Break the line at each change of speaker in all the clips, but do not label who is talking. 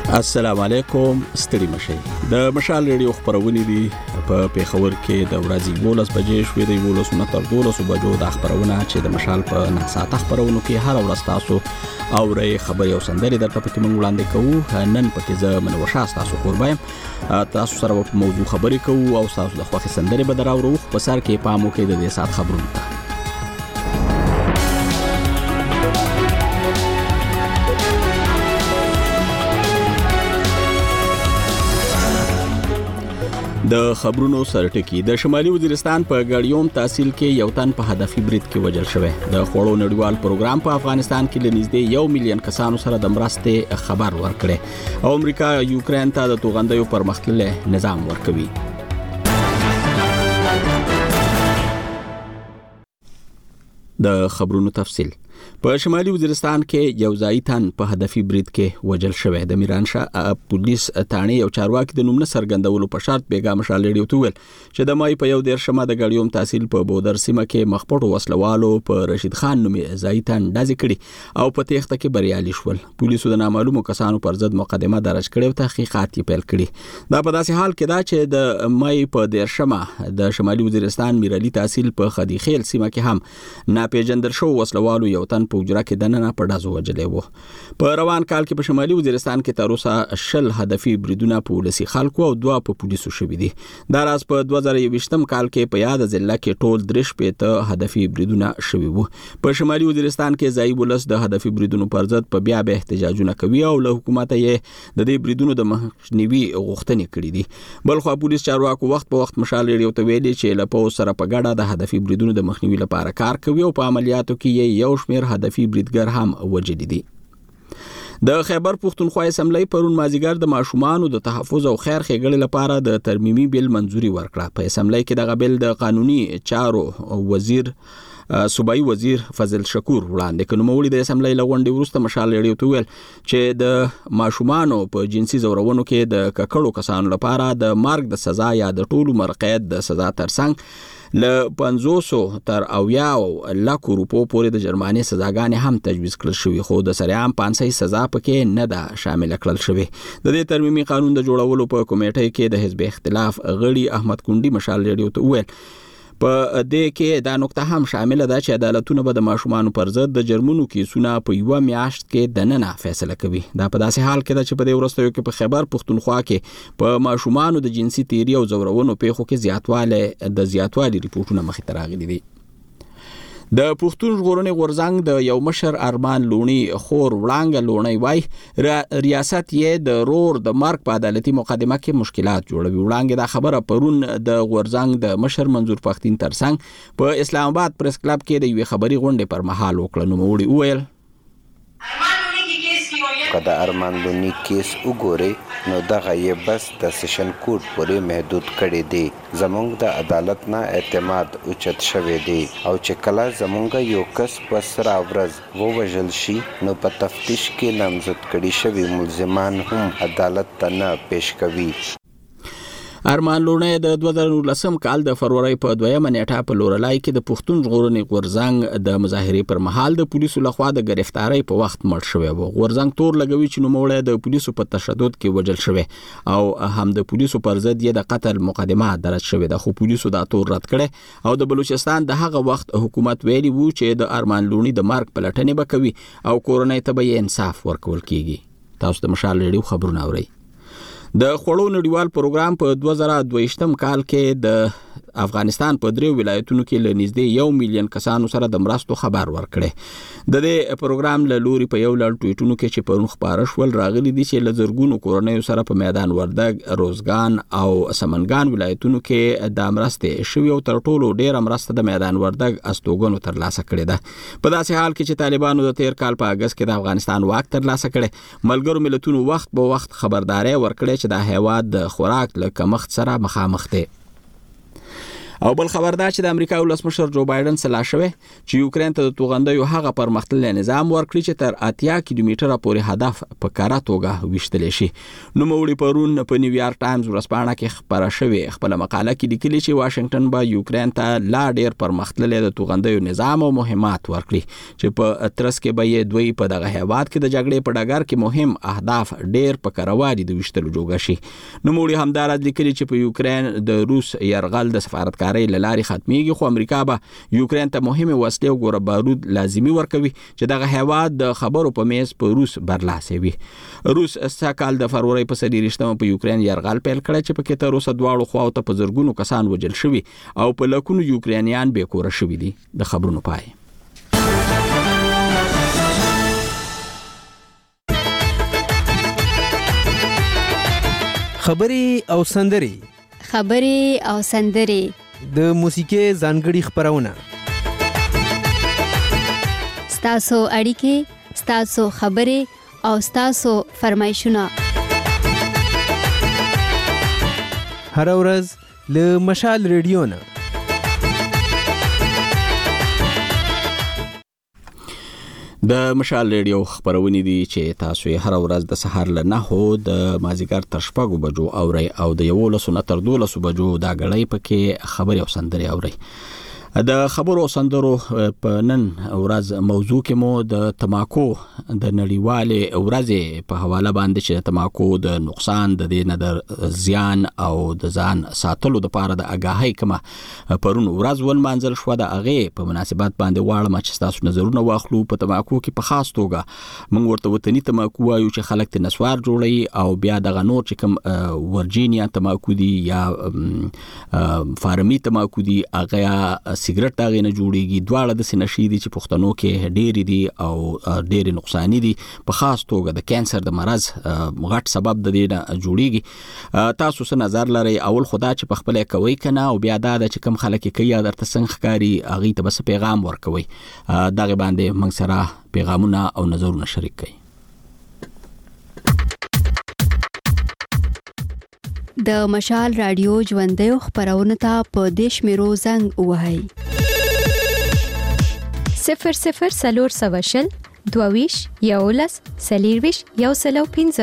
السلام علیکم ستړي مشي د مشال ریډیو خبرونه دي په پیښور کې د ورځې 12 بجې شوې د 12 تر 12 بجو د خبرونه چې د مشال په ناسات خبرونو کې هر ورځ تاسو اوري خبري او سندري درته پکې مونږ وړاندې کوو. نن پکې زه منوشه تاسو قربایم تاسو سره په موضوع خبري کوو او تاسو د خوښي سندري به دراوړو. په سر کې پامو کې د دې سات خبرونه ته د خبرونو سرټکی. د شمالي وزیرستان په ګاډیوم تحصیل کې یو تن په هدفي برید کې وژل شوی. د خوړو نړیوال پروګرام په افغانستان کې لنږدې 1 میلیون کسانو سره د مرستې خبر ورکړي او امریکا یوکرين ته د توغندیو پرمختللي نظام ورکوي. د خبرونو تفصیل. په شمالي وزیرستان کې یو ځای تن په هدفي برید کې وژل شوی. د میرانشاه پولیس ثاني یو چارواکي د نوم نه څرګندولو په شرط بیګا مشال ریډیو ته ویل چې د مای په یو ډیر شمه د ګاډیوم تحصیل په بودر سیمه کې مخپټو وسلوالو په رشید خان نومي ځای تن ډازې کړي او په تېښته کې بریالي شول. پولیسو د نامعلومو کسانو پر ضد مقدمه درج کړې او تحقیقات یې پیل کړي. دا په داسې حال کې دا چې د مای په ډیر شمه د شمالي وزیرستان میرالي تحصیل په خدیخیل سیمه کې هم ناپېژندل شو وسلوالو یو تن په اجرا کې دننه په ډازو وجلې وو. په روان کال کې په شمالي وزیرستان کې تر اوسه 10 هدفي بریدونه په ولسي خلکو او 2 په پولیسو شوي دي. دا راز په 2020 کال کې په یاد ضلع کې ټول 3 په هدفي بریدونه شوي وو. په شمالي وزیرستان کې ځای ولس د هدفي بریدونو پر ضد په بیا به احتجاجونه کوي او له حکومت یې د دې بریدونو د مخنیوي غوښتنې کړې دي. بلخو پولیس چارواکو وخت په وخت مشال ریډیو ته ویلي چې له پولیس سره په ګډه د هدفي بریدونو د مخنیوي لپاره کار کوي او په عملیاتو کې یو شمېر هدفي بریدګر هم وجدي دي. د خیبر پښتونخوا اسمبلی پرون مازیګر د ماشومانو د تحفظ او خیر ښېګړې لپاره د ترمیمي بیل منځوري ورکړه. په اسمبلی کې دغه بیل د قانوني چارو وزیر صوبایي وزیر فضل شکور وړاندې کړ. نوموړي د اسمبلی لغونډې وروسته مشال ریډیو ته ویل چې د ماشومانو په جنسي زورونو کې د ککړو کسانو لپاره د مرګ د سزا یا د ټولو مرقیت د سزا ترڅنګ له 500 تر 80 لکو روپو پورې د جرمانې سزاګانې هم تجویز کړل شوې خو د سریعام 500 سزا پکې نه ده شامل کړل شوې. د دې ترمیمي قانون د جوړولو په کمیټې کې د حزب اختلاف غړي احمد کونډي مشال ریډیو ته ویل په دې کې دا نقطه هم شامل ده چې عدالتونه به د ماشومانو پر ضد د جرمونو کیسونه په یو میاشت کې دننه فیصله کوي. دا په داسې حال کې ده چې په دې وروستیو کې په خیبر پښتونخوا کې په ماشومانو د جنسي تیری او زورونو پیښو کې زیاتوالی ریپورتونه مخې ته راغلي دي. د پښتون ژغورنې غورځنګ د یو مشر ارمان لونی خور وړانګه لونی وای ریاست یې د رور د مرګ په عدالتي مقدمه کې مشکلات جوړوي. وړانګه دا خبره پرون د غورځنګ د مشر منظور پښتين ترڅنګ په اسلام آباد پریس کلب کې د یوې خبري غونډې پر مهال وکړه. نوموړي وویل
که د ارمان لونی کیس وګوري نو دغه یې بس د سیشن کوډ پورې محدود کړي دي. زمونږ د عدالت نه اعتماد اوچت شوی دی او چې کله زمونږ یو کس په سره ورځ ووژل شي نو په تفتیش کې نامزد کړي شوي ملزمان هم عدالت ته نه پیش کوي.
ارمان لونی د 2019 کال د فروری په 2 نیټه په لورلای کې د پښتون ژغورنې غورځنګ د مظاهرې پر مهال د پولیسو لخوا د گرفتاری په وخت مړ شوی و. غورځنګ تور لګوي چې نوموړی د پولیسو په تشدد کې وژل شوی او هم د پولیسو پر ضد یې د قتل مقدمه درج شوې ده خو پولیسو دا تور رد کړي او د بلوچستان د هغه وخت حکومت ویلي وو چې د ارمان لونی د مرګ پلټنې به کوي او کورنۍ ته به انصاف ورکول کیږي. تاسو د مشال ریډیو خبرونه اورئ. د خوړو نړیوال پروګرام په 2022 کال کې د افغانستان په 3 ولایتونو کې لنږدې 1 میلیون کسانو سره د مرستو خبر ورکړي. د دې پروګرام له لوري په یو لړ ټویټونو کې چې پرون خبره شول راغلي دي چې له زرګونو کورنیو سره په میدان وردګ، روزګان او سمنګان ولایتونو کې د مرستې شوی او تر ټولو ډیره مرسته د میدان وردګ استوګنو ترلاسه کړې ده. په داسې حال کې چې طالبانو د تیر کال په اگست کې د افغانستان واک ترلاسه کړي ملګرو ملتونو وخت په وخت خبرداري ورکړي چې د هیواد د خوراک له کمښت سره مخامخ دي. او بل خبر دا چې د امریکا ولسمشر جو بایدن صلاح شوی چې یوکرين ته د توغندیو هغه پرمختللی نظام ورکړي چې تر 80 کیلومتره پورې هدف په کاره توګه وشتل شي. نو موړي پرون په نیویارک ټایمز ورځپاڼه کې خبره شوې خپل مقاله کې لیکلي چې واشنگټن به یوکرين ته لا ډیر پرمختللی د توغندیو نظام او مهمات ورکړي چې په ترڅ کې به یې دوی په دغه هیواد کې د جګړې په ډګر کې مهم اهداف ډیر په کاروالي د وشتلو جوګه شي. نو موړي همدار لیکلي چې په یوکرين د روس يرغل د سفارتکارۍ لاري ختميږي خو امریکا به یوکرين ته مهمه وسلې او ګوره بارود لازمي ورکوي چې دغه هیواد د خبرو په میز په روس برلاسه وي. روس سکهال د فروری په 23 په یوکرين يرغل پیل کړ چې په کې تر اوسه دواړو خواو ته په زرګونو کسان وژل شوي او په لکونو یوکرانیان بې کوره شوي دي. د خبرونو پای.
خبرې او سندري د موسیقي ځانګړي خبرونه
ستاسو اړیکې ستاسو خبرې او ستاسو فرمایشونه
هر ورځ له مشال ریډیو نه.
د مشال ریډیو خبرونه دي چې تاسو یې هر ورځ د سحر له 9 د مازیګر تر 6 بجو اوري او د 11 تر 12 بجو دا غړې پکې خبري او سندري اوري. د خبرو سندرو په نن ورځ موضوع کې مو د تماکو د نړیوالې ورځې په حواله باندې چې تماکو د نقصان د دې نه د زیان او د ځان ساتلو د پاره د اگاهی کما پرون ورځ ول منځل شو د اغه په مناسبت باندې واړم چې تاسو نظرونه واخلو. په تماکو کې په خاص توګه موږ ورته وطني تماکو وایو چې خلک ته نسوار جوړي او بیا د غنور چې کوم ورجینیا تماکو دي یا فارمي تماکو دي هغه سیګریټ داغه نه جوړیږي. دواړه د سنشي دي چې پښتنو کې ډېری دي او ډېری نقصان دي په خاص توګه د کانسر د مرض غټ سبب د دې نه جوړیږي. تاسو څه نظر لرئ؟ اول خدا چې په خپل کوي کنه او بیا دا چې کم خلک کوي درته څنګه ښکاری اغه ته بس پیغام ورکوي دغه باندې موږ سره پیغامونه او نظرونه شریک کړئ.
د مشال رادیو ژوندۍ خبرونه ته په دیش میرو زنګ وهاي
00 سواشل دوویش یولس سلیرویش یوسلو 15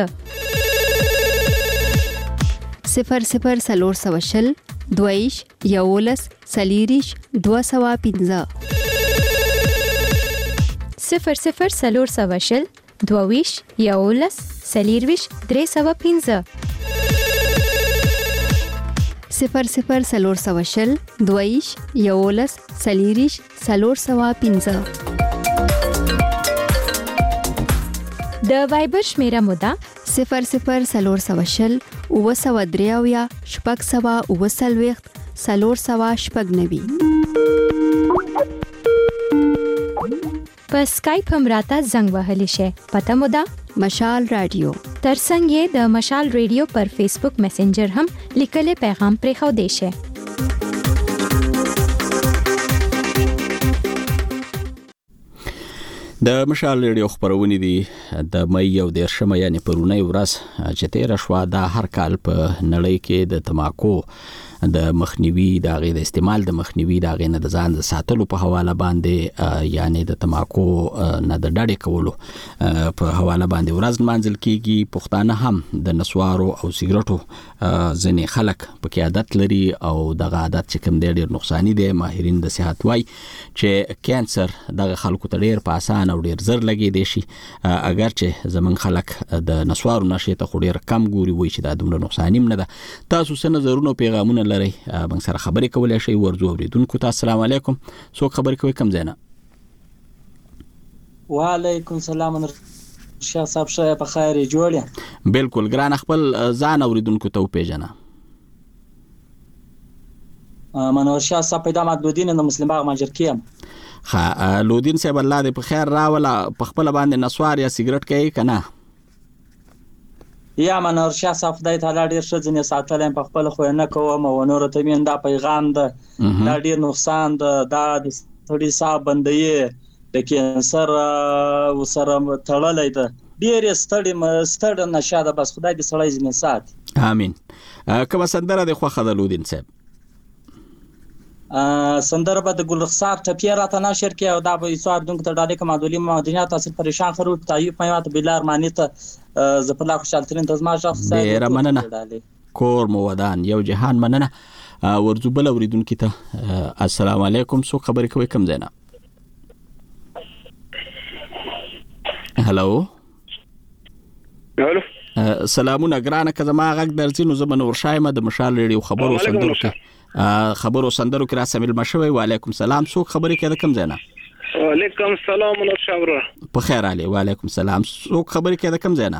00 سواشل دوویش یولس سلیریش 215
00 سواشل دوویش یولس سلیرویش 315
00 سواشل دویش یولس سلیریش 315
د وایبر شمیره مودا
00 سواشل اوسودریاویا شپږ سوا اوسلويخت 390
په سکایپ هم راته زنګ وهلی شي. پته مودا
مشال رادیو
ترڅنګ یې د مشال ریډیو پر فیسبوک میسنجر هم لیکل پیغام پرې خو دی شي.
د مشال ریډیو خبرونه دي د مې یو د شمه یعنی پرونی ورځ چې 13 شوا د هر کال په نړۍ کې د تماکو د مخنیوي د غي د استعمال د مخنیوي د غي نه د ځان د ساتلو په حواله باندې یعنی د تماکو نه د ډډې کولو په حواله باندې ورځ منځل کیږي. پښتانه هم د نسوارو او سیګریټو ځنې خلک په کې عادت لري او دغه عادت چې کوم ډېر نقصانی دي. ماهرین د صحت وای چې کانسر دغه خلکو ته ډېر په اسان او ډېر زر لګي دي شي اگر چې زمون خلک د نسوارو نشه ته ډېر کم ګوري وای چې دا دومره نقصانی نه ده. تاسو څه نظرونه پیغامونه لري موږ سره خبرې کولای شئ. ورځو اوریدونکو ته السلام علیکم. څوک خبرې کوي کوم ځای نه؟
وعلیکم السلام شاه صاحب شه په خیر جوړ یم.
بالکل ګران خپل ځان اوریدونکو ته پیژنه.
منور شاه صاحب پیدا مدودین د مسلم باغ ماجرکیم.
ها لودین صاحب الله دې په خیر راولا په خپل باندې نسوار یا سیګریټ کوي کنه؟
یا منور شاه صاحب خدای تعالی ډیر ښه ځنې ساتلم په خپل خو نه کوم او نور ته مين دا پیغام ده دا ډیر نقصان ده دا د ثړي صاحب بندي د کینسر وسره تړلې ده ډیر ستړي نشه ده بس خدای دې سړی ځنې سات.
امين. کوم سندره د خوخه د لودین صاحب؟
سندره به د ګل رخسار ټپی راته نشر کې او دا به ایثار دونکو ته ډالې کوم معدولي مدنیات اصل پریشان خرو تعیب پېمات بلار معنی ته زپلا خوشالترین تزما شخص
ډیر مننه کور مو ودان یو جهان مننه ورزو بل اوریدونکو ته السلام علیکم سو خبرې کوي کوم زینا هلو سلامونه ګرانه که زما غږ درځي نو زه به نور شایم د مشال ریډیو خبرو سندرو کې خبرو سندرو کې را سمیل مشوي وعلیکم سلام څوک خبرې کوي کوم ځای نه
وعلیکم السلام نور شاوره
په خیر علي وعلیکم سلام څوک خبرې کوي کوم ځای نه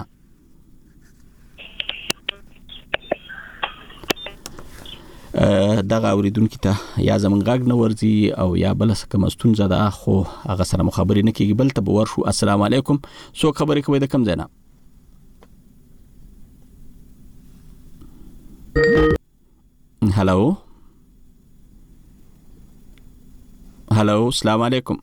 دغه اوریدونکو ته یا زمونږ غږ نه ورځي او یا بل څه کوم ستونزه ده خو هغه سره مخابرې نه کیږي بل ته به ورشو السلام علیکم څوک خبرې کوي د کوم ځای نه هلو السلام علیکم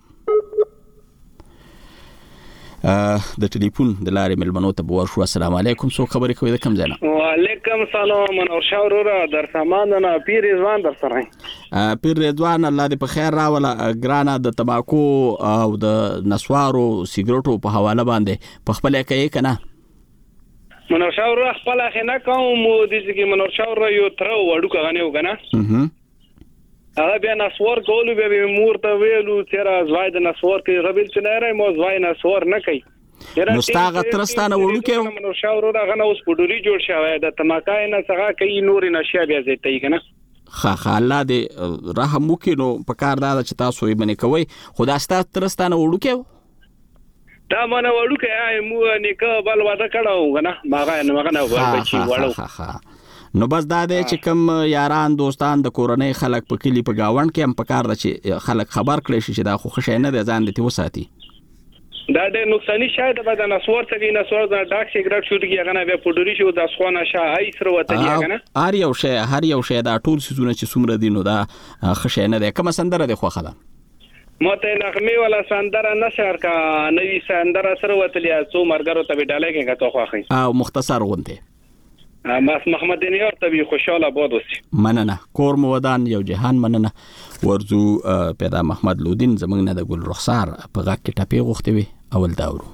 د ټلیفون د لارې ملمنو ته به ورشو السلام علیکم څوک خبرې کوي د کوم ځای نه
وعلیکم السلام نور شاوره در سامان نه پیر رضوان در سره
پیر رضوان الله دې په خیر راوله ګرانه د تماکو او د نسوارو سیګریټو په حواله باندې په خپل کې کنه
منور شاوره خپل خنه کوم د دې کې منور شاوره یو تر وړو کغنه وګنه هغه بیا نسوار کولو به مور ته ویلو چې زوای د نسوار کې غبل چې نه راي مو زوای نسوار نه کوي
نو ستاغه ترستانه وړو کې
منور شاوره هغه اوس پډوري جوړ شوی د تماکای نه څنګه کوي نور نشه بیا زیاتې کنه
خا الله دې رحم وکړي نو په کار دا چې تاسو یې باندې کوي خدا ستاسو ترستانه وړو کې
دا مانه وړو کې مو نیکه بل واده کړو غنه ماغه نه مغنه وربچی وړو
نو بس دا دې چې کوم یاران دوستان د کورنۍ خلک په کلی په گاوند کې هم پکار د چې خلک خبر کړي چې دا خو خوشی نه ده ځان دې وساتي
دا د نقصانی شاید به د نسوار څخه نسوار د ډاک سیګریټ شوټ کیږي غنه به پډوري شو د اسخونه شاه ای سره وته کیږي
هر یو شی دا ټول سيزونه چې څومره دي نو دا خوشی نه ده کوم سندره ده خو خلا
مته نغمه ولا سندره نشر کا نوی سندره سره وتلیا څو مرګرو ته ډالې کې کا توخه خي
او مختصر غونډه
ماس محمد نیور ته به خوشاله بود اوسې
مننه کور مو ودان یو جهان مننه ورزو پیدا محمد لودین زمنګ نه د ګل رخسار په غاک کې ټپي غوښتي وي اول داورو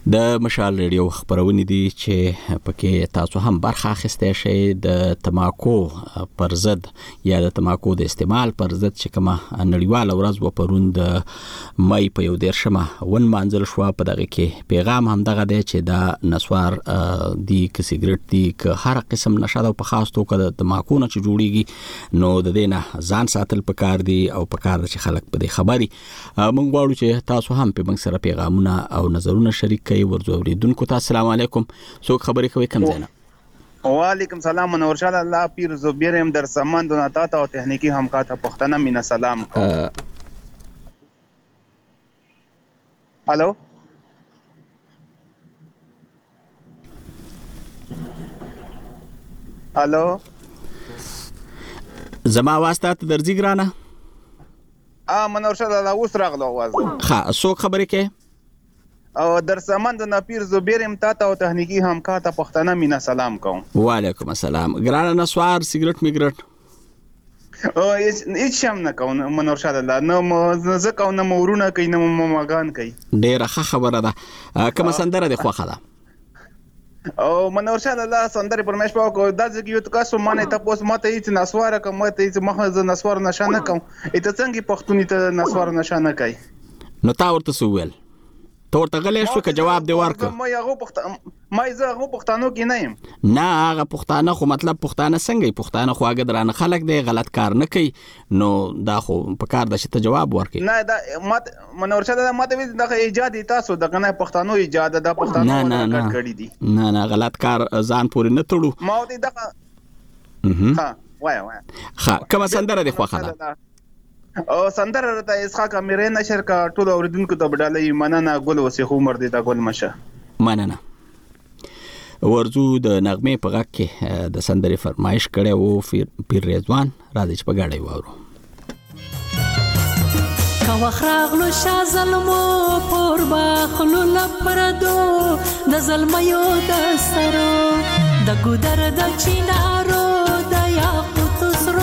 د مشال ریډیو خبرونه دي چې پکې تاسو هم برخه اخیسته شئ د تماکو پر ضد یا د تماکو د استعمال پر ضد چې کومه نړیواله ورځ و پرون د مې په 11 ون مانځل شو. په دغه کې پیغام هم دغه دی چې دا نسوار دی ک سیګریټ دی ک هر قسم نشه ده په خاص توګه د تماکو نه چې جوړیږي نو د دینه ځان ساتل پکار دی او پکار چې خلک په دې خبري مونږ غواړو چې تاسو هم په موږ سره پیغامونه او نظرونه شریک کړئ. ورځو اوریدونکو ته السلام علیکم. څوک خبرې کوي کوم ځای نه؟
وعلیکم سلام منور شاه الله پیر زبیر هم در سامان دوناتا او تکنیکی همکارت پښتنه مینا سلام. الو الو
زما واسطه درځي ګرانه
منور شاه الله اوس راغلو आवाज
ها څوک خبرې کوي
او در سامان د نپیر زبیر امتاته او تکنیکی همکارت پښتنه مینا سلام کوم.
وعلیکم السلام. ګرانه نسوار سیګریټ میګریټ
او هیڅ شم نه کوم منور شاه الله نو زکه نو مورونه کوي نو ماګان کوي.
ډیره ښه خبره ده. کوم سندره د خوخه ده
او منور شاه الله سندره پرمېش پاو کو د ځکه یو تاسو مانه تاسو ماته هیڅ نسوار کوم ته هیڅ مخه نسوار نشانه کوم اته څنګه پښتوني ته نسوار نشانه کوي
نو تا ورته سوول تو ورته غلې شو که جواب دی ورکړ.
ما زه هغه پښتنو کې نه یم.
نه هغه پښتانه خو مطلب پښتانه څنګه پښتانه خو هغه درانه خلک دی غلط کار نه کوي نو دا خو په کار د شته جواب ورکړي.
نه دا مات منور شاه دا ماته وی د ایجاد تاسو د غنه پښتنو ایجاد د پښتنو ورکړ کړی دي.
نه غلط کار ځان پورې نه تړو.
ما دې دغه ها وای
ها کوم سندره دی خوخه ده
او سندره راته اسحاق امیر نشر کا ټول اوریدونکو ته بدالې مننه ګل وسیخ عمر دې دا ګل مشه
مننه. ورزو د نغمه په غږ کې د سندرې فرمایش کړي وو پیر رضوان راځي چې په غاړه وورو.
کا وخراغلو شاه ظلمو پر باخلو لپردو د ظلميو د سرو د ګودر د چینارو د یاقوت سرو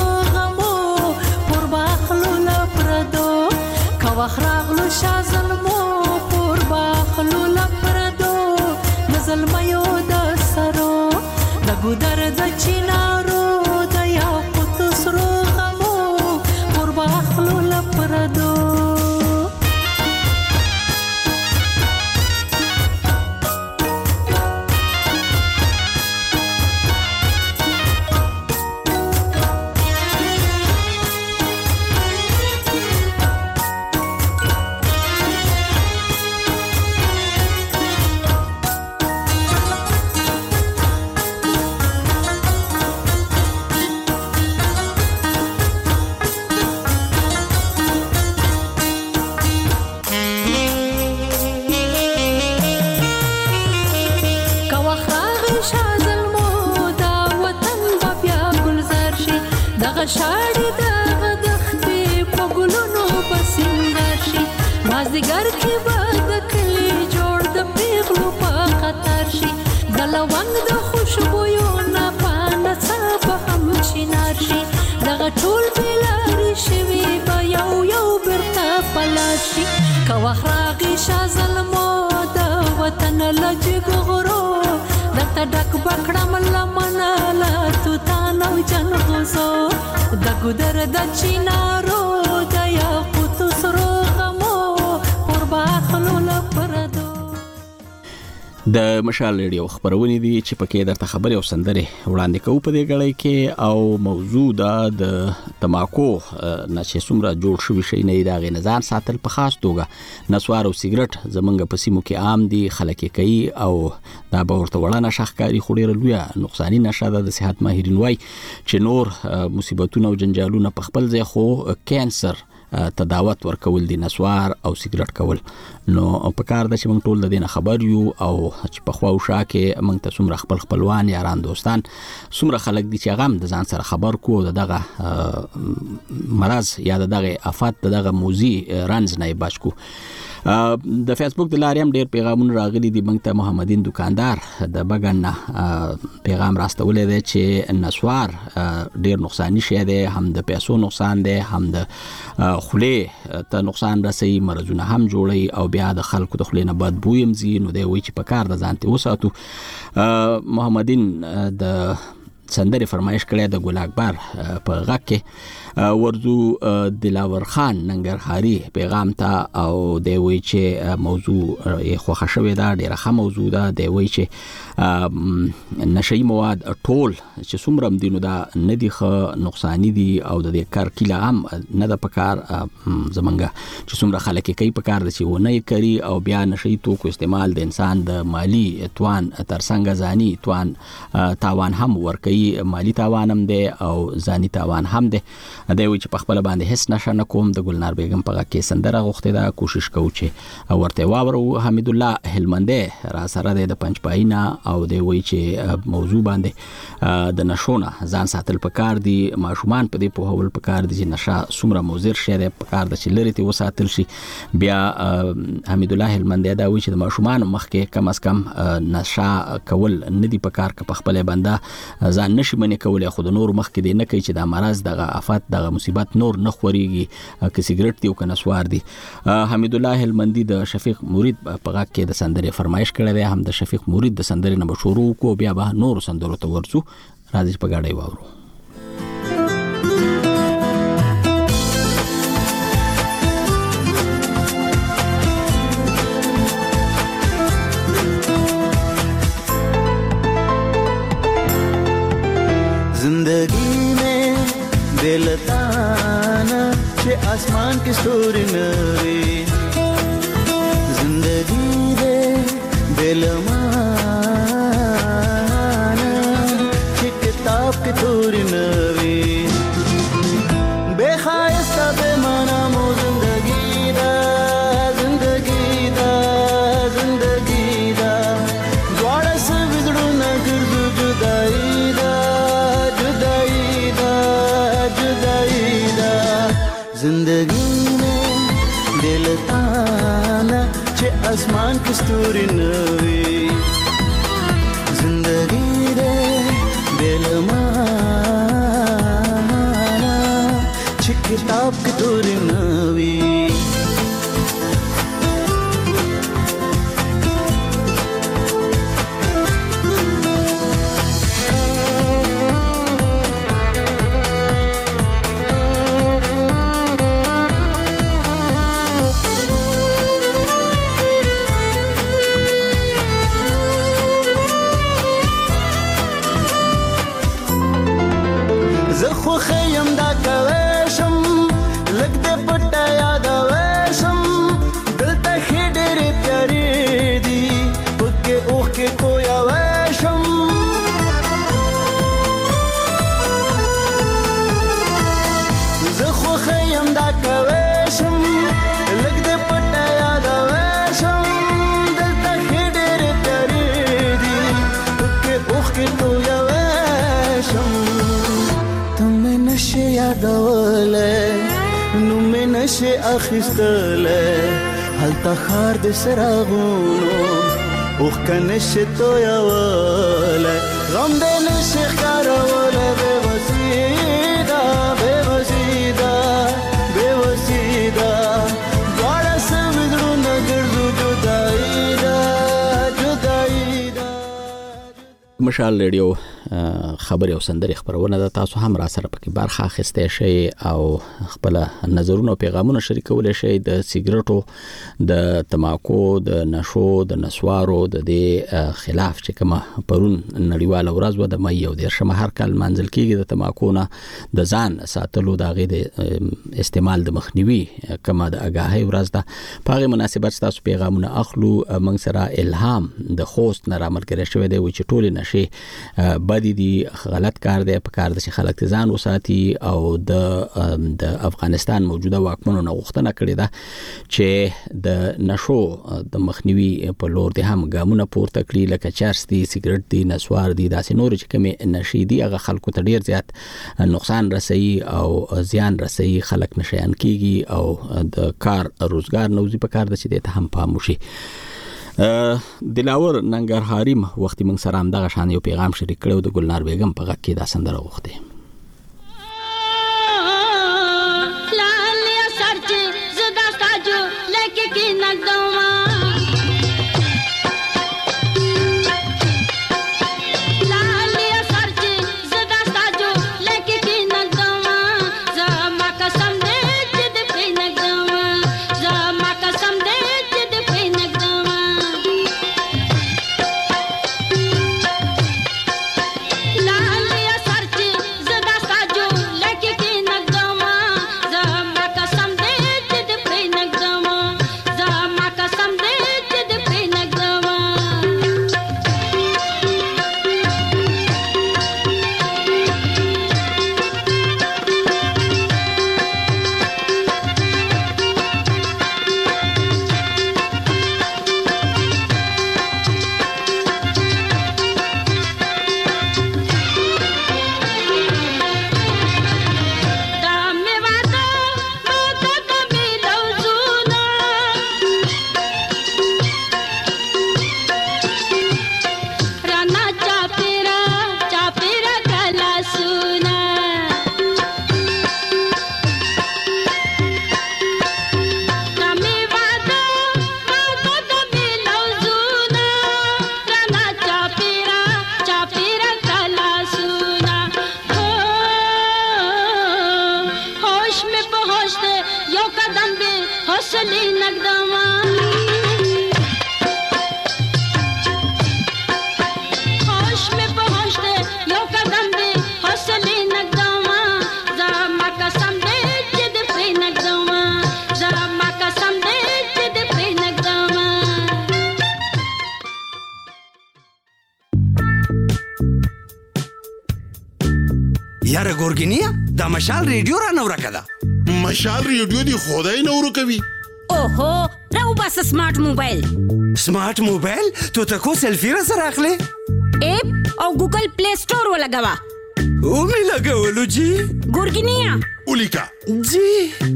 وخراغلو شاه ظلمو پر باخلو لپردو د ظلميو د سرو د ګودر د چینارو د یاقوت سرو غمو پر باخلو لپردو شاړې د دښتې په ګلونو بسنګر شي مازدیګر کې به د کلي جوړ د پیغلو په خطر شي د لونګ د خوشبویو نه په نڅا به هم چینار شي دغه ټول بېلارې شوي به یو بېرته په لار شي که وخت راغی شاه ظلمو د وطن له جګو غرو درته ډک به کړم لمنه له توتان او جنغوزو د ګودر د چینارو د یاقوت سرو غمو پر باخلو لپردو.
د مشال ریډیو خبرونه دي چې پکې درته خبرې او سندرې وړاندې کوو په دې غړۍ کې او موضوع د تماکو نه چې څومره جوړ شوی شي نه دا غي نظر ساتل په خاص توګه نسوار او سیګریټ زمونږ په سیمو کې عام دي خلک کوي او دا به ورته وړاندې شخکاری خوري لوی نقصانی نشه ده. د صحت ماهرین وای چې نور مصیبتونه او جنجالونه په خپل ځای خو کانسر تداوت ورکول دي نسوار او سیګریټ کول نو په کار د چې موږ ټول د دې خبر یو او چې په خوا او شا کې موږ ته څومره خپلوان یاران دوستان څومره خلک دي چې هغه د ځان سره خبر کو دغه مرض یا دغه آفات دغه موزي رنز نه بچ کو د فیسبوک د لارې هم ډېر پیغامونه راغلي دي. موږ ته محمدین دکاندار د بګن پیغام راستولې دی چې نسوار ډېر نقصانی شی دی، هم د پیسو نقصان دی، هم د خولې ته نقصان رسوي، مرضونه هم جوړوي او بیا د خلکو د خولې نه بد بوی هم ځي. نو دی وایي چې په کار د ځان ته وساتو. محمدین د سندرې فرمایش کړی د ګل اکبر په غږ کې. ورزو دلاور خان ننګرهاري پیغام ته او دی وایي چې موضوع یې خوښه شوې ده، ډېره ښه موضوع ده. دی وایي چې نشهیي مواد ټول چې څومره هم دي نو دا نه دي ښه، نقصاني دي او د دې کار کیله هم نه ده په کار. زمونږ چې څومره خلک یې کوي په کار ده چې ونه یې کوي. او بیا نشهیي توکو استعمال د انسان د مالی توان ترڅنګ ځاني تاوان هم ورکوي، مالی تاوان هم دی او ځاني تاوان هم دی. دی وایي چې په خپله باندې هیڅ نشه نه کوم. د ګلنار بیګم په غږ کې سندره غوښتې ده، کوشش کوو چې ورته واورو. حمید الله هلمندی را سره دی د پنجپایي نه او دی وایي چې موضوع باندې د نشو نه ځان ساتل پکار دي، ماشومان په دې پوهول پکار دي چې نشه څومره مضر شی دی، پکار ده چې لرې ترې وساتل شي. بیا حمید الله هلمندی دا وایي چې د ماشومانو مخکې کم از کم نشه کول نه دي پکار، که په خپله بنده ځان نشي منې کولی خو د نورو مخکې دی نه کوي چې دا مرض دغه آفت دغه مصیبت نور نه خوريږي، که سیګریټ دی او که نسوار دی. حمید الله هلمندی د شفیق مرید په غږ کې د سندرې فرمایش کړی دی. هم د شفیق مرید د سندرې نه به شروع وکړو، بیا به نورو سندرو ته ورځو. راځئ چې په ګاډۍ واورو.
जिंदगी में बेलताना चे आसमान की स्तूरी नवी, जिंदगी दे बेलमाना चे किताब की तूरी नवी, बेखायस्ता बेमाना मो जिंदगी दा द्वारा से बिगड़ू न गिरदू जुदाई जिंदगी में दिल ताना चे आसमान की स्तूरी नवी, जिंदगी दे दिल माना चे किताब की तूरी नवी. خیم دا کوشم لګ دې پټه یاد وشم دلته خډېر پیارې دي پکې اوخ کې کویا وشم زه خو خیم دا کوشم لګ دې پټه یاد وشم دلته خډېر پیارې دي پکې اوخ کې کویا وشم. نشه یادوله نو مې نشه اخیستله هلته خار د سراغونو اوخ که نشه تویوله غم د نشه ښکاروله بې وسیده دواړه سوي زړونه ګرځو جدایي ده.
مشال ریډیو خبري او سندري خبرونه ده، تاسو هم را سره پکې برخه اخیسته شي او خپل نظرونه او پیغامونه شریکول شي. د سیګریټو، د تماکو، د نشو، د نسوارو د دې خلاف چې کومه پرون نړیواله ورځ و د مې او د شمه هر کال منځل کېږي د تماکو نه د ځان ساتلو د غي د استعمال د مخنیوي کومه د اگاهي ورځ ده. په هغه مناسبت تاسو پیغامونه اخلو. موږ سره الهام د خوست نه راملګری شوی دی چې ټول نشي بدی دي غلط کار دی په کار د چې خلک ځان وساتي او د افغانستان موجوده واکمنو نه غوښتنه کړې ده چې د نشو د مخنیوي په لور د هم ګامونه پورته کړي لکه چرس دي سیګریټ دي نسوار دي داسې نور چې کومې نشي دي هغه خلکو ته ډیر زیات نقصان رسوي او زیان رسوي خلک نشيان کیږي او د کار روزګار نوځي په کار د چې ته هم پام وشي دلاور ننګرهاري وختي موږ سره هم دغه شان یو پیغام شریک کړو د ګلنار بیگم په غږ کې دا سندره غوښته
یاره ګورګینیا دا مشال ریډیو را نور کده
مشال ریډیو دی خدای نور کوي
اوهو راو بس سمارټ موبایل
تو تکو سیلفی را سره اخلي
اپ او ګوګل پلی سٹور ولګوا
او می لګولو جی
ګورګینیا
اولیکا
جی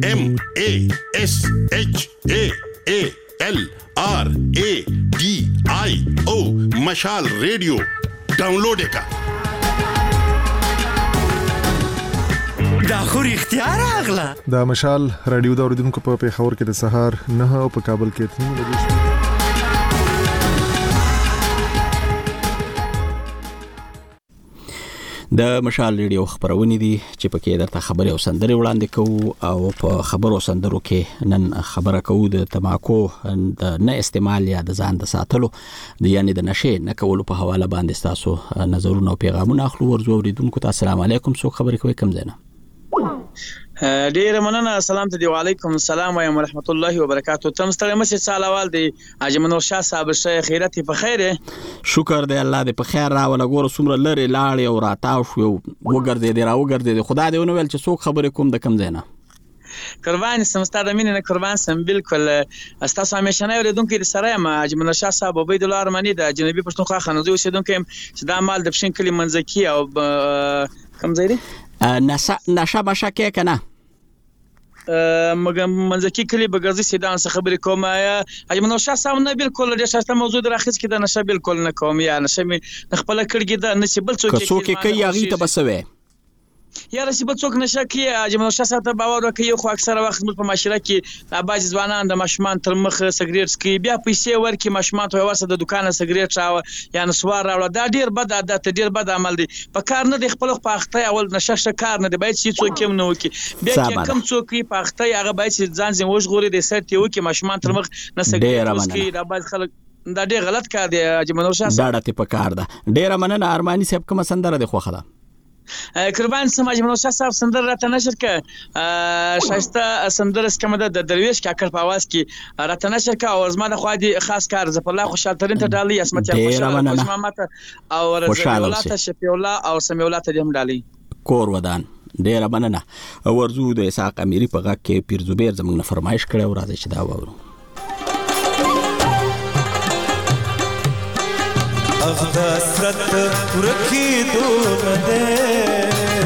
MASHALRADIO مشال ریډیو ډاونلوډ کا
دا خو اختیار اغلا
دا مشال رادیو دا اوریدونکو په پیښور کې د سهار 9 او په کابل کې 3 بجې
د مشال ریډیو خبرونه دي چې پکې درته خبري او سندري وړاندې کوو او په خبرو سندرو کې نن خبره کوو د تماکو د نه استعمال یا د ځان د ساتلو یعنی د نشه نه کولو په حواله باندې تاسو نظرونه او پیغامونه اخلو ورزو اوریدونکو ته السلام علیکم څوک خبرې کوي کم زنه
ډیر مننه السلام علیکم السلام ورحمت الله وبرکاتہ تم ستړي مشه سالوال دی اجمنور شاه صاحب شه خیرت په خیره
شکر دی الله دې په خیر راول غور سمره لری لاړ او راتاو شو وګرځي خدای دې ونویل چې څوک خبرې کوم د کم زنه
قربان سم ستاره مين نه قربان سم بالکل استاسو همیشنه اوریدونکو د سره ما اجمنور شاه صاحب عبید الله ارمنی د جنوبي پښتونخوا خنوزي اوسیدونکو چې دا مال د پښین کلی منځکی او کم ځای دی
نشه بشکه کنه
مګم منځکی کلی بغازي سیدان څخه خبرې کوم اجمنور شاه صاحب نه بالکل د شاسته موضوع راخص کې د نشه بالکل نه کوم یا نشه می خپل کړګي د نسبل څوک
کې یاغي ته بسوي
یا رسیبه څوک نشه کې اجمنور شاه صاحب ته باور وکړي خو اکثره وخت په معاشره کې د باج ځوانان د مشمان تر مخ سګریټ سکي بیا پیسې ورکي مشمان ته ورسره د دکان سګریټ راو یا نسوار راو دا ډیر بد عادت ډیر بد عمل دی په کار نه د خپل په اخته اول نشه کار نه دی باید چې څوک کم نه وکي بیا کم څوک په اخته هغه باید چې ځان ځین وژغوري د سرت یو کې مشمان تر مخ نه سګریټ سکي دا باید خلک دا ډیر غلط کار دی اجمنور شاه
صاحب دا ته په کار ده ډیر مننه ارمانی صاحب کوم سندره د خوخه ده
قربان سماج منوشه صاحب سندر راته نشر که شایسته سندر اسکمه د درویش کاکړ په आवाज کې راته نشر که او زما د خوا دي خاص کار ظفر الله خوشحال ترین ته ډالۍ اسمت خوشحال محمد او رضا الله شفیع الله او سمیع الله ته هم ډالۍ
کور ودان ډیر مننه. ورزو د اسحاق امیری په غږ کې پیر زبیر زموږ نه فرمایش کړی او راځي چې دا وورو.
اغدا سرت ورکی دون دے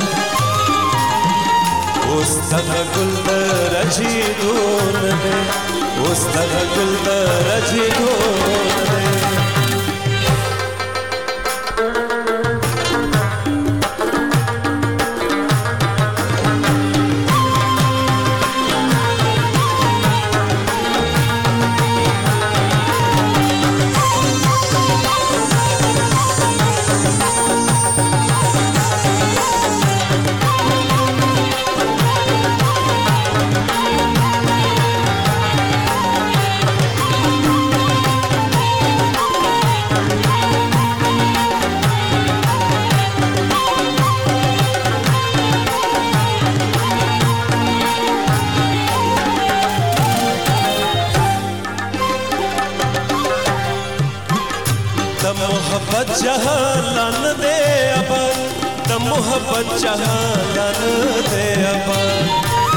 اوس دغه ګل درجی دون دے اوس دغه ګل درجی دون دے जहान दे अपन त मोहब्बत जहान दे अपन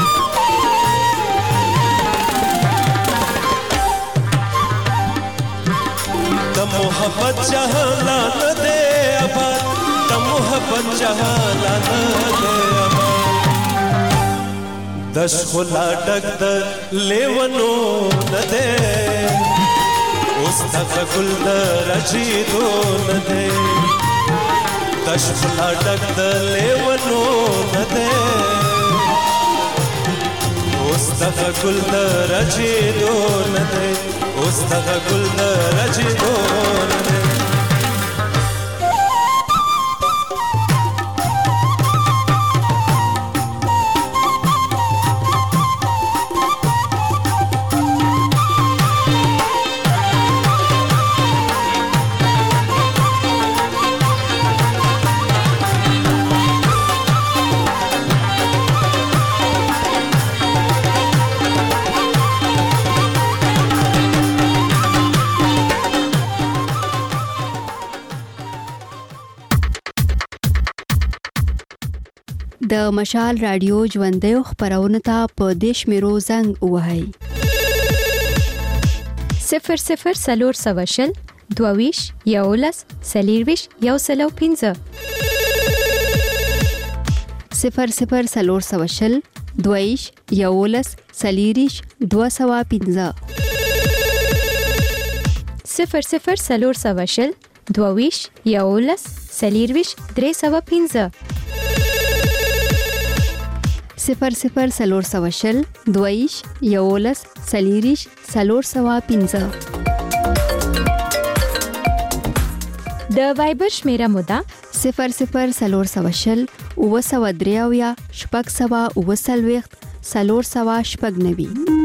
त मोहब्बत जहान दे अपन त मोहब्बत जहान दे अपन दश खुला डक द लेवनो न दे اوس دغه ګل درجی دون دے دش خلا ډک د لیونو نه دے اوس دغه ګل درجی دون دے اوس دغه ګل درجی دون دے
د مشال رادیو ژوندۍ خبرونه ته په دیش میرو زنګ وهاي
00 سلور سواشل دوویش یولس سلیرویش یوسلو 15
00 سلور سواشل دوویش یولس سلیریش 215
00 سلور سواشل دوویش یولس سلیرویش 315
00 سلور سواشل دویش یولس سلیریش سلور سوا 15
د وایبر شمیره مودا
00 سلور سواشل او سوا دریاویا شپږ سوا او سلويخت سلور سوا شپږ نوي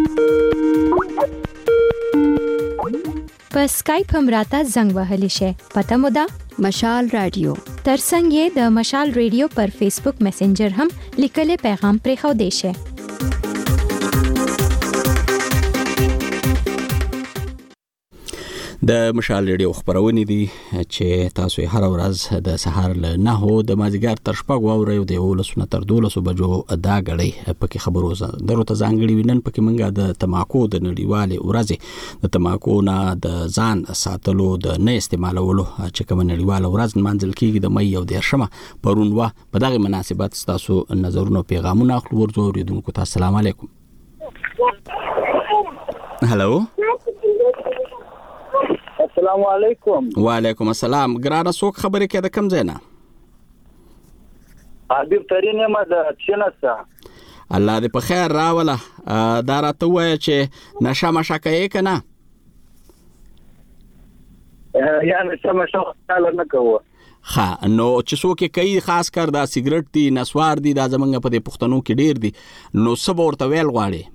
په سکایپ هم راته زنګ وهلی شي پته مودا
مشال رادیو
ترڅنګ یې د مشال ریډیو پر فیسبوک میسنجر هم لیکلي پیغام پرې خو دی شي.
د مشال ریډیو خبرونه دي چې تاسو هر ورځ د سهار له 9 د مازیګر تر شپږ واورئ او د 11 تر 12 بجو دا غړي پکې خبرو درو ته ځانګړي وینن پکې منګه د تماکو د نړیوالې ورځ د تماکو نه د ځان ساتلو د نه استعمالولو چې کوم نړیواله ورځ منځل کیږي د مې او د شمه پرون وا په دغه مناسبت تاسو نظرونه پیغامونه خپل ورزو ریدونکو ته السلام علیکم. هلو
السلام علیکم.
وعلیکم السلام. ګرانه څوک خبرې کې د کم ځای نه؟
حبیب ترین یم د چینسته.
الله دې په خیر راوله. دا راته وایه چې نشه مشه کوې که نه؟
یا نشه مشه خیاله نه کوه.
ښه نو چې څوک یې کوي خاص کر دا سیګرټ دي نسوار دي دا زمونږ په دې پښتنو کې ډېر دي نو څه به ورته ویل غواړې؟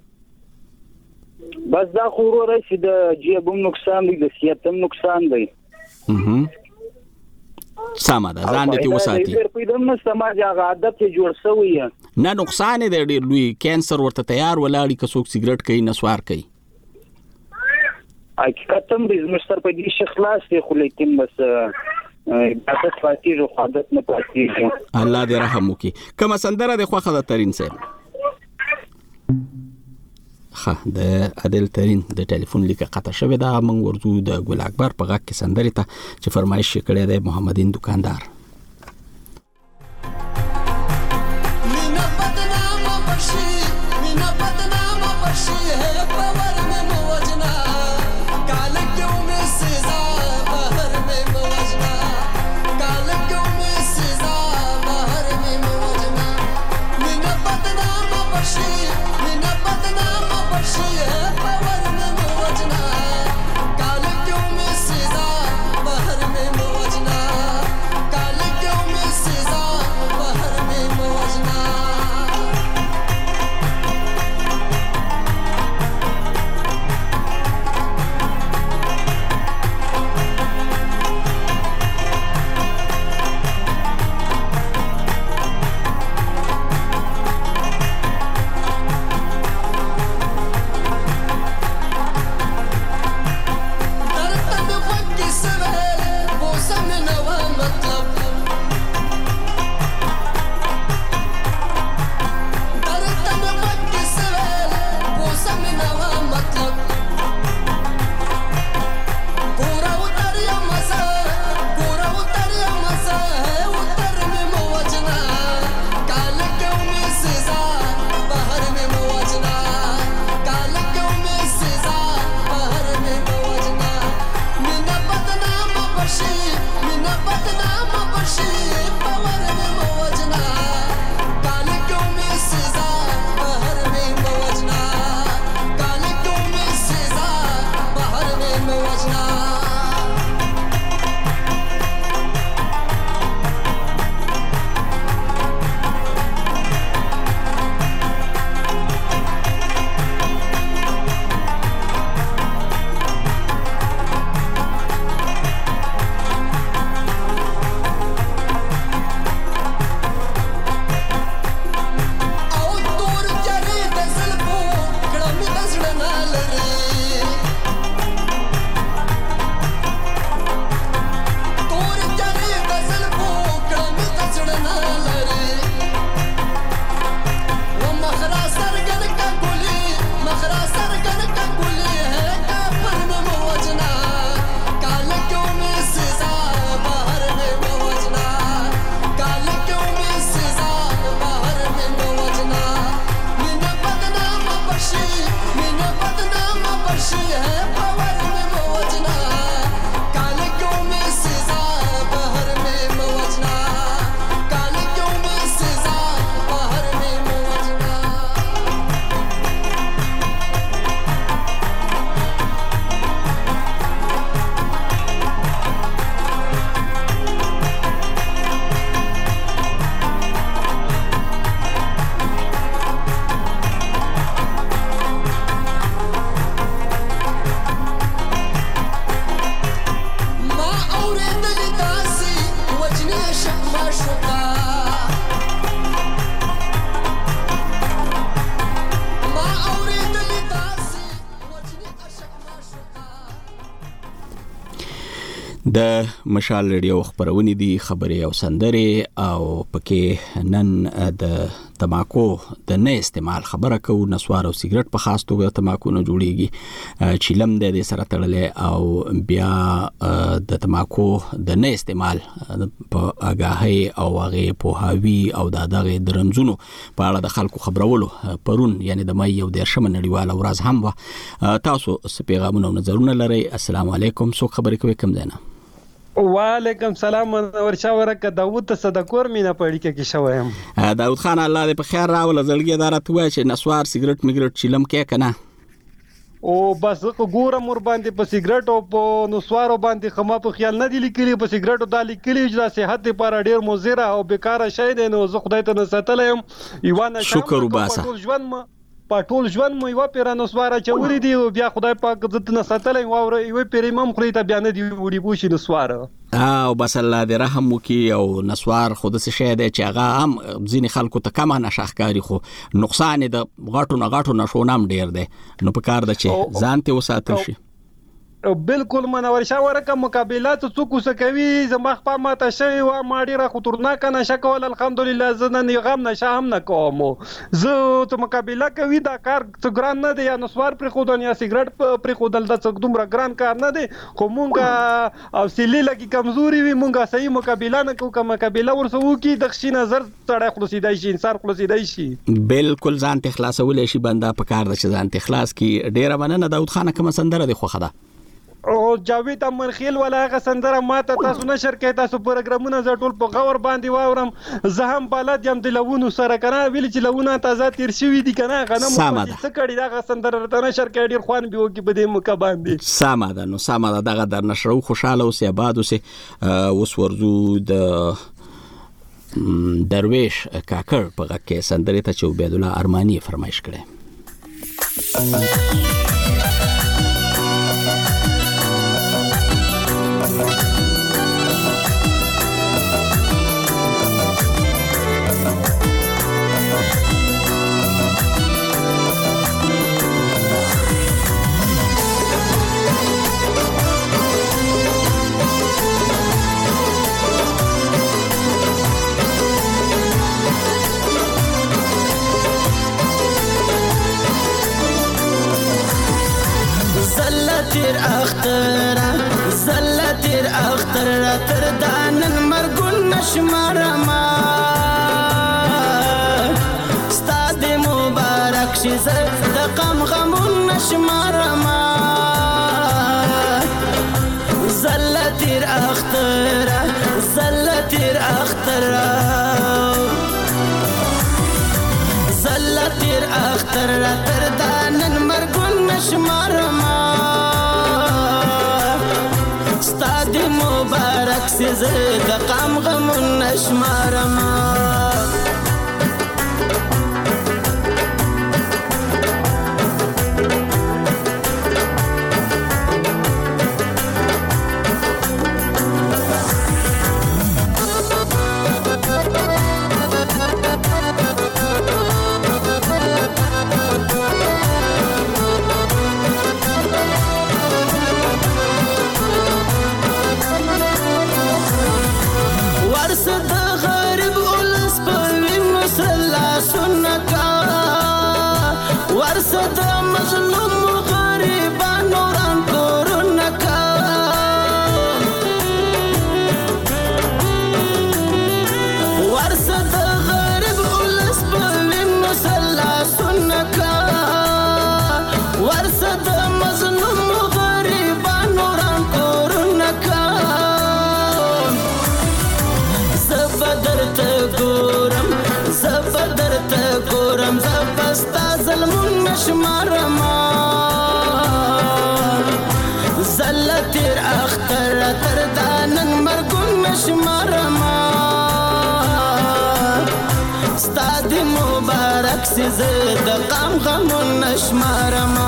بس دا خو وروره چې د جیب هم نقصان دی د صحت هم نقصان دی
سمه ده ځان دې وساتي
پیدا نه سماج هغه عادت جوړ شوی
نه نقصان دې ډېر لوی کینسر ورته تیار ولاړی که څوک سیګریټ کوي نسوار کوي
حقیقت هم دې مستر په دې شخلاص دی خو لیکن بس عادت فاتیږي خو عادت نه پاتېږي
الله دې رحم وکړي کومه سندره دې خوښه ده ترين صاحب ښه د عادل ترين د ټلیفون لیکه قطع شوې ده موږ ورځو د ګل اکبر په غږ کې سندرې ته چې فرمایش کړی دی محمدین دکاندار د مشال ریډیو خبرونه دي خبري او سندري او پکې نن د تماکو د نه استعمال خبره کو نسوار او سیګریټ په خاص توګه تماکو نه جوړیږي چیلم د سره تړلې او بیا د تماکو د نه استعمال په اگاهي او هغه په هاوی او دغه درمزونو په اړه د خلکو خبرولو پرون یعنی د مې یو د شمن نړیواله ورځ هم و تاسو پیغامونه او نظرونه لري السلام علیکم سو خبرې کوي کوم ځای
وعلیکم سلام ورشا ورکه داوود ته صدقور مینا پړی کې شوم
داوود خان الله دې په خیر راول زړګي دارت وای چې نسوار سیګریټ میګریټ چیلم کې کنه
او بس ګورم ور باندې په سیګریټ او په نسوارو باندې خما په خیال نه دی لیکلي په سیګریټو د لیکلي چې د صحت لپاره ډیر مضر او بیکاره شی دی نو زه خدای ته نساتلم ایوانه
شکر وباسه
ژوند ما په ټول ژوند مو یو پیر نسوار چوري دی بیا خدای پاک عزت نه ساتلې واوره یو پیر امام خوري ته بیان دی وړي بوشي نسوار
او بس الله دې رحم وکي او نسوار خود څه شی دی چې هغه هم ځینې خلکو ته کم نه شاخکاری خو نقصان د غاټو نشونام ډیر دی نو په کار د چې ځان ته وساتل شي
بالکل منور شاوره کوم مقابلات څوک وسکوي زما خپل ماته شوی و ما ډیره خطرناک نشه کول الحمدلله زنه نه غم نشه هم نه کوم زه ته مقابله کوي دا کار څه ګران نه دی یا نسوار پر خودن یا سیګریټ پر خودل د څه دومره ګران کار نه دی خو مونږه او سلی لګي کمزوري وي مونږه صحیح مقابله نه کوو کوم مقابله ورسو کی د خشي نظر تړای خلاصیدای شي انسان خلاصیدای شي
بالکل ځان ته خلاصول شي بنده په کار د ځان ته خلاص کی ډیره مننه داود خان کوم سندره دی خوخه ده
او جاوید امن خیل ولا هغه سندره ماته تاسو نشر کې تاسو پروګرامونه ز ټول په غور باندې واورم زه هم بلد یم د لوونو سره کنه ویل چې لوونه تازه تیر شوی دي کنه غنم څه کړي دا سندره ته نشر کې ډیر خوان به وکي په دې موقع باندې
ساده دغه در نشرو خوشاله اوسه آباد اوسه اوس ورزو د درویش کاکر په غکه سندره ته چې عبید الله ارمانی فرمایش کړي
زلتر اختر تر دانن مرګون نشمرما ستاد مبارک شي زه د غمون نشمرما زلتر اختر زلتر اختر تر دانن مرګون نشمرما ستاد مبارک سي زه د غمون نشمرما نشمرما زلتر اختر تر دانن مرګون نشمرما ستاد مبارک سي زه د غمون نشمرما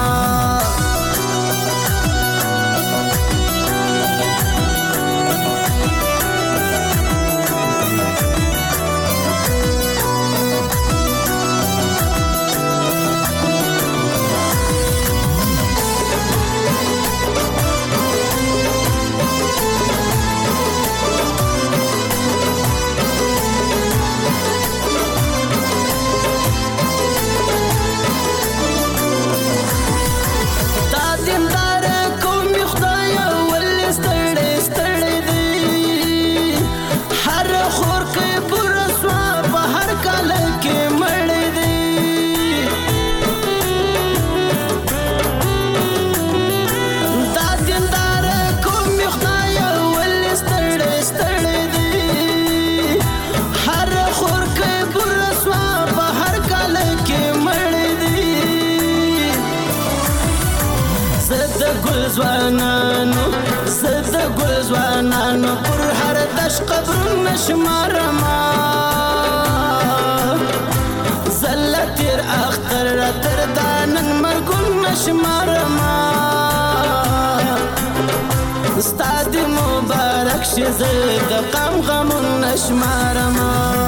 زوانانو پر هر دش قبر نشمرما زلتر اختر تر شمارما استاد مبارک شي زه د غم نشمارما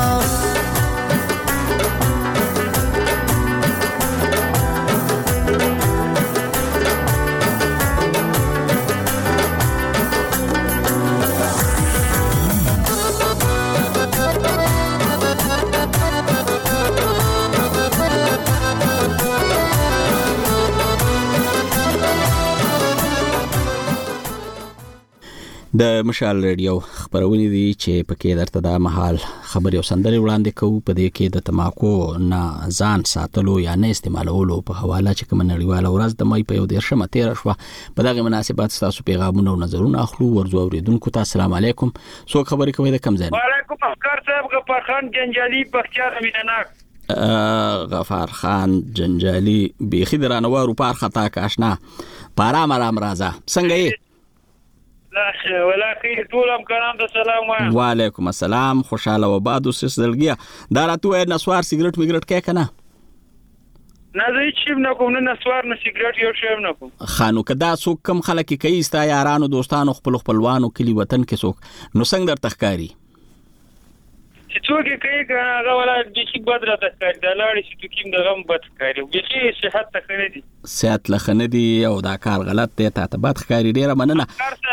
د مشال ریډیو خبرونه دي چې پکې درته د مهال خبري او سندري وړاندې کوو په دې کې د تماکو نه ځان ساتلو یا نه استعمالولو په حواله چې کوم نړیواله ورځ د مې په 13 13 شو په دغه مناسبت تاسو پیغامونه او نظرونه اخلو ورزو اوریدونکو ته السلام علیکم سو خبري کوي د کم ځای
وعلیکم افکار صاحب غفار خان جنجالي بختیار امینناک
غفار خان جنجالي بيخي درانوارو پار خطا کاشنا پارام آرام رازا څنګه یې
ولا خیر ټولم کلام د سلام
وعلیکم السلام خوشاله و باد وسس دلګیا دا راتو نسوار سیګریټ میګریټ کې کنه
نه زه هیڅ نه کوم نه نسوار نه سیګریټ یو شی نه کوم
خانو کدا څوک کم خلک کوي ستا یارانو دوستانو خپلوانو کلی وطن کې څوک نو څنګه درته ښکاری
چې څوک کوي هغه ولا د شي بدره تخکاری د لاړې چې کوم د غم بد ښکاری وږي صحت تخنه دي
صحت لخنه دي او دا کار غلط دی ته بد ښکاری ډیره مننه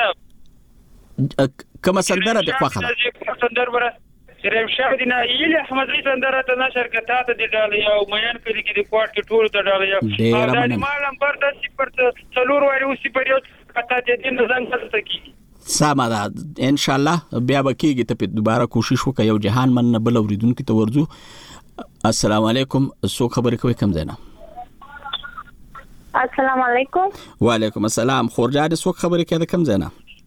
کما سندره د خوخه
سندره بره سره شاه دي نه ایله احمد ری سندره ته نشر کته ته دی ډال یو مېن کړي کې د کوټ کې ټول ته ډال یو او د مالم پر د صفر څلور وایي او صفر یو کته دې نه ځان څه کی
ساما دا ان شاء الله بیا به کېږي ته دوباره کوشش وکړه یو جهان من بل اوریدونکو ته ورځو السلام علیکم سو خبرې کوي کم زینا
السلام علیکم
وعلیکم السلام خورجاده سو خبرې کوي کم زینا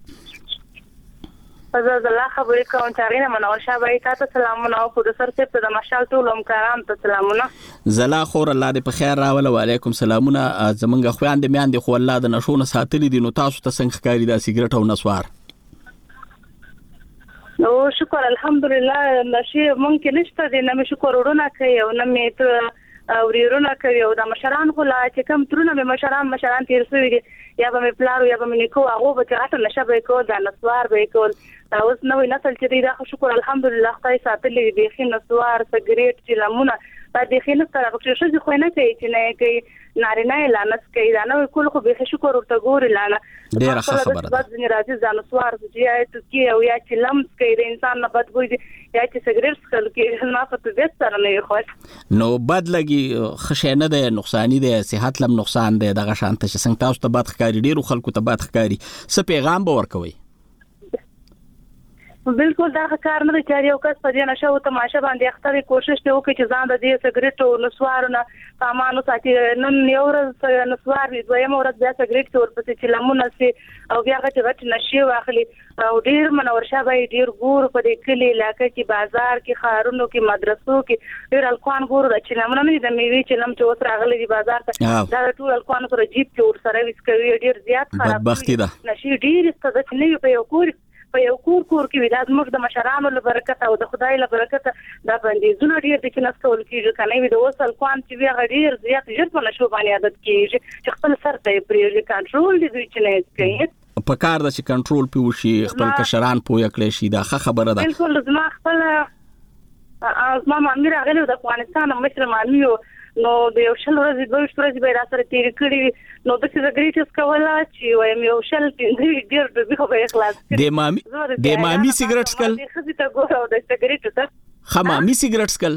فزاد الله خبرې کوم چارینه منور شابه تاسو سلامونه او پروفیسور صاحب ته مشال ټول همکاران ته سلامونه
زلا خور الله دې په خیر راول وعلیکم سلامونه زمونږ خويند میاندې خو الله د نشونه ساتلې دي نو تاسو ته څنګه ښکاری دا سیګریټ او نسوار
نو شکر الحمدلله نشي ممکن نشته دي نه شکر ورونه کوي او نه مې ته وريرونه کوي او د مشران خو لا چې کم ترونه مې مشران تیر سوي دي یا به مې پلارو یا به مې نیکو هغه به چاته نشه به کول دا نسوار به کول اوس نوې نسل چې دی دا شکر الحمدلله خدای ساتلې دي خې نسوار سګریټ چې لمونه په دې خې نه سره پکې شو خو نه کوي چې نه کوي نارینه لعنت کوي دا نو کول خو به شکر ورته ګوري لعنت
ډیره خبره ده
بعد ځنی راځي ځان نسوار چې یا ته او یا چې لمس کوي د انسان نه بد وي یا چې سګریټ څکل کې نه په دې سره نه خوښ
نو بد لګي خشنه ده نقصانی ده صحت لم نقصان ده دغه شانته چې څنګه تاسو ته بد ښکاری ډیرو خلکو ته بد ښکاری څه پیغام به ورکوي
بالکل دا کار نه چاري او کس په دې نشه او تماشه باندې اختري کوشش ته وکړي چې ځان د دې سګریټ او نسوار نه سامان ساتي نن یو ورځ نسوار وي دویم ورځ بیا سګریټ تور پسې چې لمونه سي او بیا غټ نشي واخلي او ډیر منور شابه ډیر ګور په دې کلی علاقې کې بازار کې خارونو کې مدرسو کې ډیر الکوان ګور چې لمونه نه د میوي چې لم چې اوس راغلي دي بازار ته دا ټول الکوان سره جیب کې ور سره وس کوي ډیر زیات خراب
بدبختی ده
نشي ډیر ستاسو چې نه په یو کور کې وي دا زموږ د مشرانو له برکت او د خدای له برکت دا باندې زونه ډیر د چې نستول کیږي کنه وي د وصل کوان چې وی غډیر زیات ژر په نشو باندې عادت کیږي چې خپل سر ته پریږي کنټرول دي چې نه کوي
په کار د چې کنټرول پیو شي خپل کشران پوي کړی شي دا خبره ده
بالکل زما خپل ما امیر غلې د افغانستان مشر مانیو نو د یو شل ورځې دوه ورځې به را سره تیر کړی نو د سګریټس کوله چې وایم یو شل ډیر د به اخلاص
د مامي سګریټ سکل
خزي ته ګورو د سګریټ ته
مامي سګریټ سکل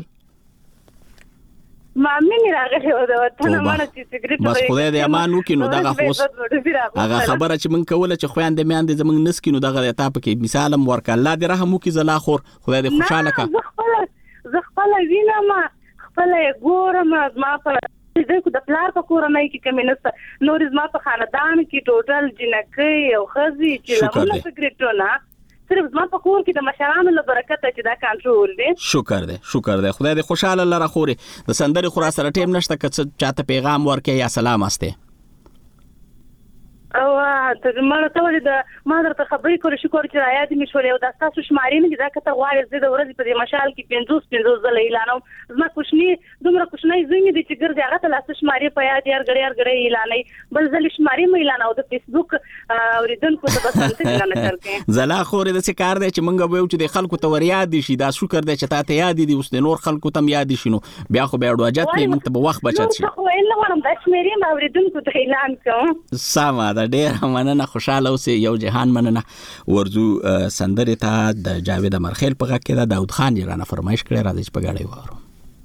مامي نه راغلی و دا وطن مانه چې سګریټ
بس خدای دې امان وکړي نو دغه خوس هغه خبره چې مونږ کوله چې خويند میاندې زمونږ نسکینو دغه ته پکې مثالم ورک الله دې رحم وکړي زلا خور خدای دې خوشاله کا
زه خپل وینم خپل ګورم ما په دې کو د پلار په کورنۍ کې کمینسته نور زما په خاندان کې ټوټل جنکې او خزي چې لمونه سګریټونه صرف زما په کور کې د مشرانو له برکت چې دا کنټرول دي
شکر دې خدای دې خوشاله لره خوري د سندري خورا سره ټیم نشته که چاته پیغام ورکې یا سلام استه
او مړه ته ولې د ما درته خبرې کولې شکر چې راياد مې شولې او دا تاسو شمارې نه دا کته غواړي زه د ورځې په دې مشال کې 50 ځله اعلانوم زما کوشني دومره کوشني زوی دي چې ګرځي هغه ته لاس شمارې په یاد یار غړي اعلانې بل ځل شمارې مې اعلان او د فیسبوک اوریدونکو ته بس څنګه نه کړې
زلا خورې د څه کار دی چې مونږ به چې د خلکو ته ور یاد شي دا شکر دی چې تاسو یاد دي اوس د نور خلکو ته یاد شي نو بیا خو به اډواجت نه مونږ ته به وخت بچت شي
خو الا ورم د شمارې ما اوریدونکو ته اعلان کوم
سما دا ډېر مننه خوشاله اوسې یو جهان مننه ورزو سندره ته د جاوید مرخیل په غږ کې دا داود خان یې رانه فرمایش کړی راځي چې په غاړه واره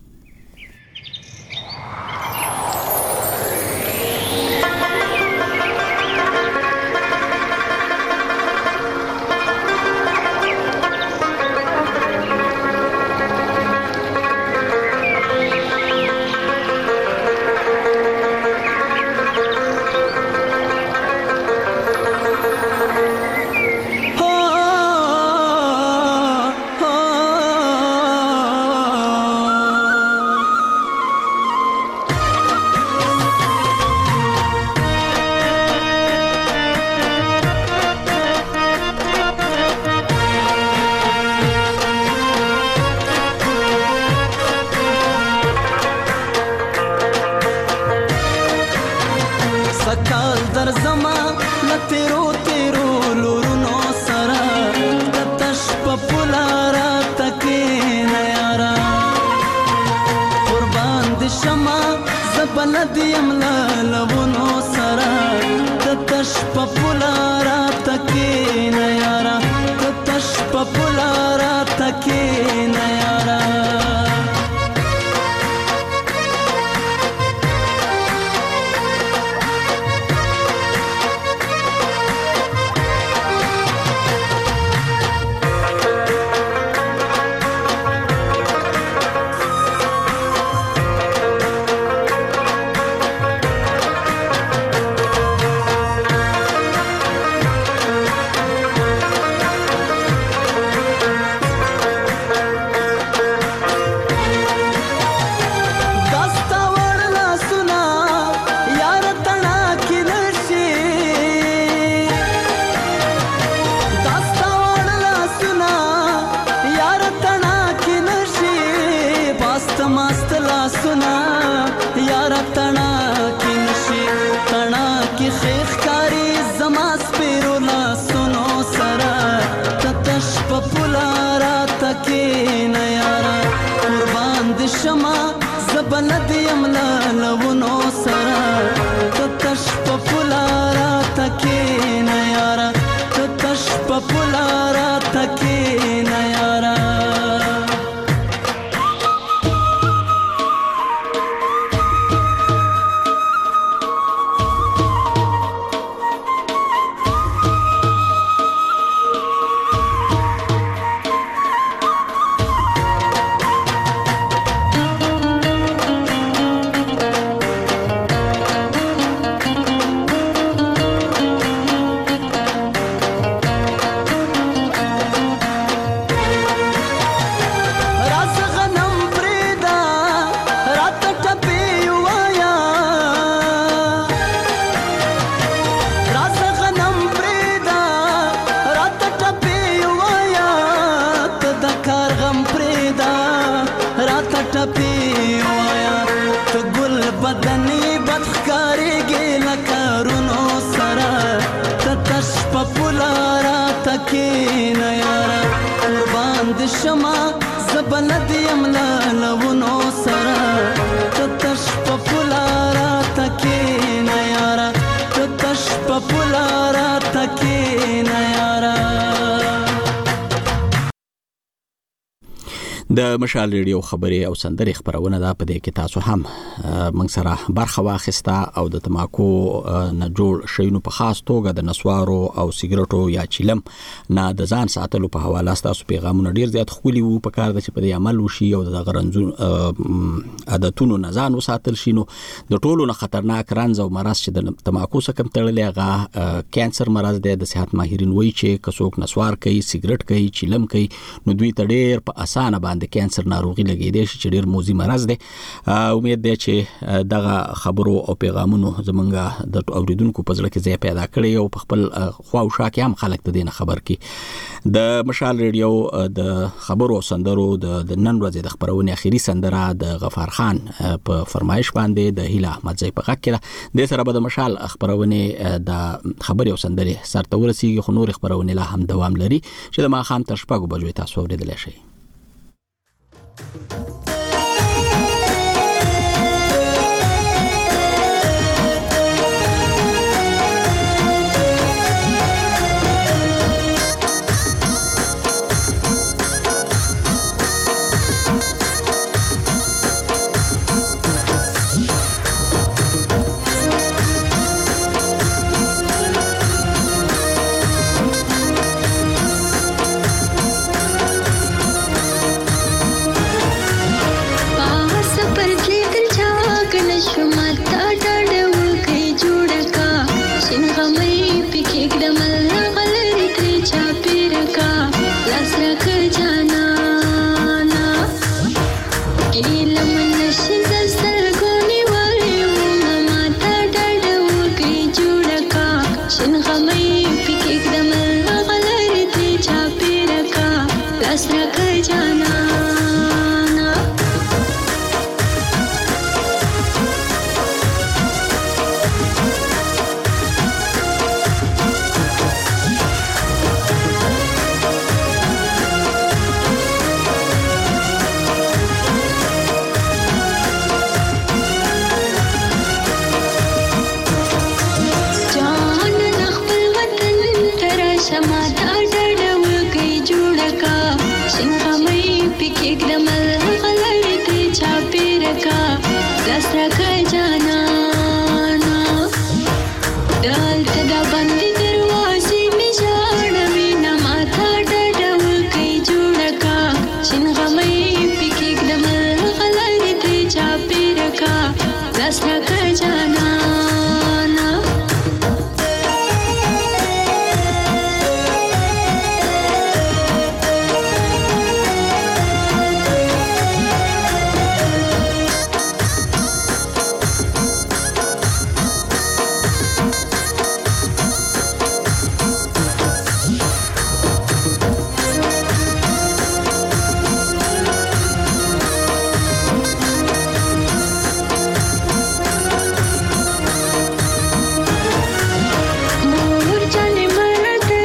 د مشال ریډیو خبري او سندري خبرونه دا په دې کې تاسو هم موږ سره برخه واخیسته او د تماکو نه جوړ شینو په خاص توګه د نسوارو او سیګریټو یا چیلم نه د ځان ساتلو په حواله تاسو پیغامونه ډیر زیات خولي وو په کار د چې په دې عمل وشي او د غرنځون عادتونو نه ځان وساتل شي نو د ټولو نه خطرناک رنځ او مرض چې د تماکو سره کم تړلې هغه کانسر مرض دی د صحت ماهرین وایي چې کڅوک نسوار کوي سیګریټ کوي چیلم کوي نو دوی ته ډیر په اسانه باندې د کانسر ناروغي لګیدې شي چې ډیر موزي مرز دی. امید دی چې دغه خبرو او پیغامونو زمونږ د اوریدونکو په ځړ کې ځای پیدا کړي او په خپل خوا او شا کې هم خلک ته دینه خبر کړي. د مشال ریډیو د خبرو او سندرو د نن ورځې د خبرونې اخیری سندره د غفار خان په فرمایش باندې د هیله احمد زئی په غږ کې د سره به د مشال خبرونه د خبري او سندري سرته ورسیږي. خو نور خبرونه لا هم دوام لري چې د ماخام تر شپږو بجو تاسو اوریدل شي.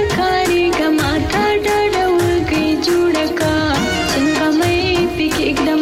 एकदम